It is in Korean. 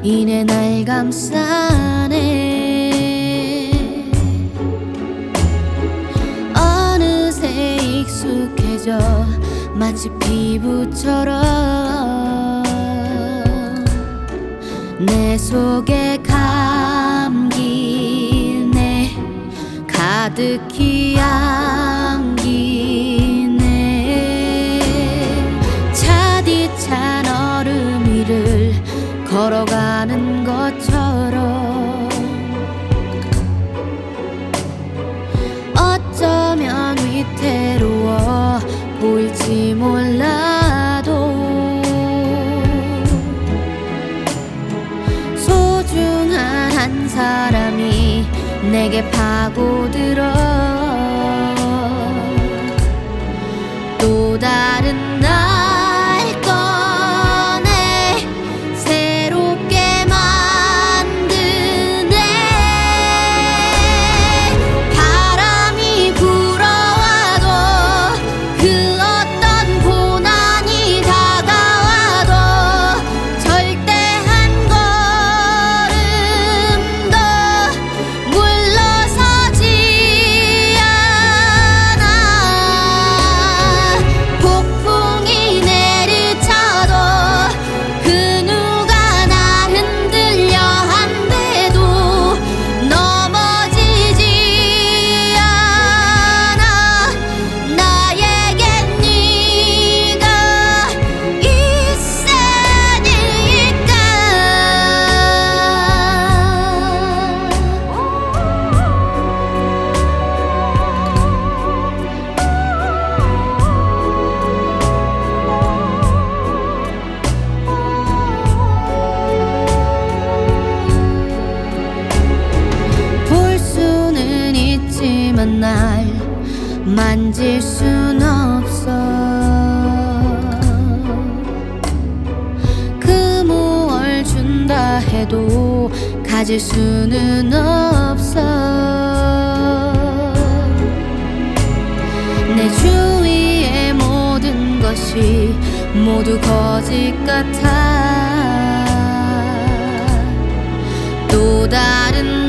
이내 날 감싸네. 어느새 익숙해져 마치 피부처럼 내 속에 감기네. 가득히 안기네. 차디찬 얼음 위를 걸어가는 것처럼 어쩌면 위태로워 보일지 몰라도 소중한 한 사람이 내게 파고들어 또 다른 날 꺼내 새롭게 만드네. 바람이 불어와도 그 어떤 고난이 다가와도 절대 한 걸음도 물러서지 않아. 폭풍이 내리쳐도 그 누가 날 흔들려 한데도 넘어지지 않아. 나에겐 네가 있으니까. 볼 수는 있지만 날 만질 순 없어. 그 무얼 준다 해도 가질 수는 없어. 내 주위의 모든 것이 모두 거짓 같아. 또 다른